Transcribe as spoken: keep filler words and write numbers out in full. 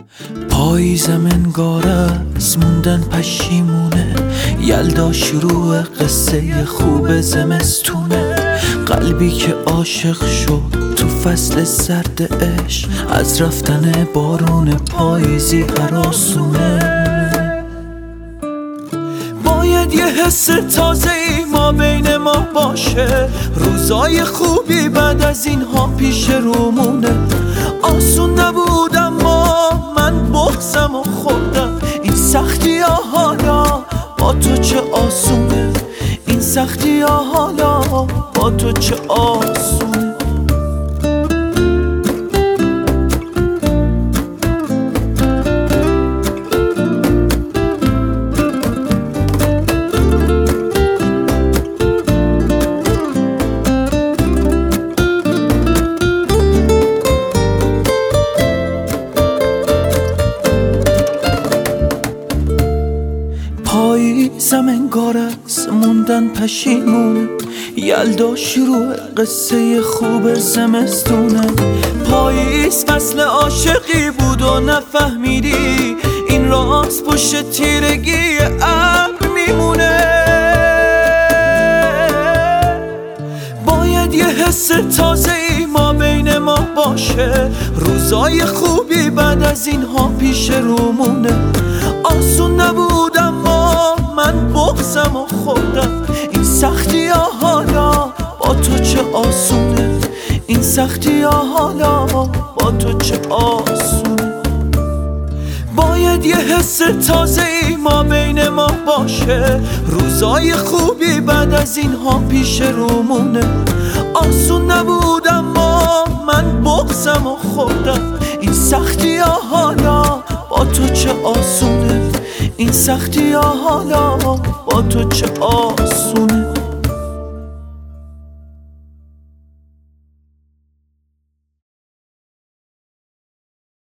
پاییزم انگاره از موندن پشیمونه، یلدا شروع قصه خوب زمستونه. قلبی که عاشق شد تو فصل سرد عشق، از رفتن بارون پاییزی هراسونه. باید یه حس تازه ای ما بین ما باشه، روزای خوبی بعد از اینها پیش رومونه. آسون نبود اما من بغضم و خوردم، این سختی ها حالا با تو چه آسونه، این سختی ها حالا با تو چه آسونه. پاییزم انگار از موندن پشیمونه، یلدا شروع قصه خوب زمستونه. پاییز فصل عاشقی بود و نفهمیدی، این راز پشت تیرگی ابر میمونه. باید یه حس تازه ای ما بین ما باشه، روزای خوبی بعد از اینها پیش رومونه. آسون نبود اما من بغضم و خوردم، این سختی ها حالا با تو چه آسونه، این سختی ها حالا با تو چه آسونه. باید یه حس تازه ای ما بین ما باشه، روزای خوبی بعد از اینها پیش رومونه. آسون نبود اما من بغضم و خوردم، این سختی ها حالا با تو چه آسونه، این سختی ها حالا با تو چه آسونه.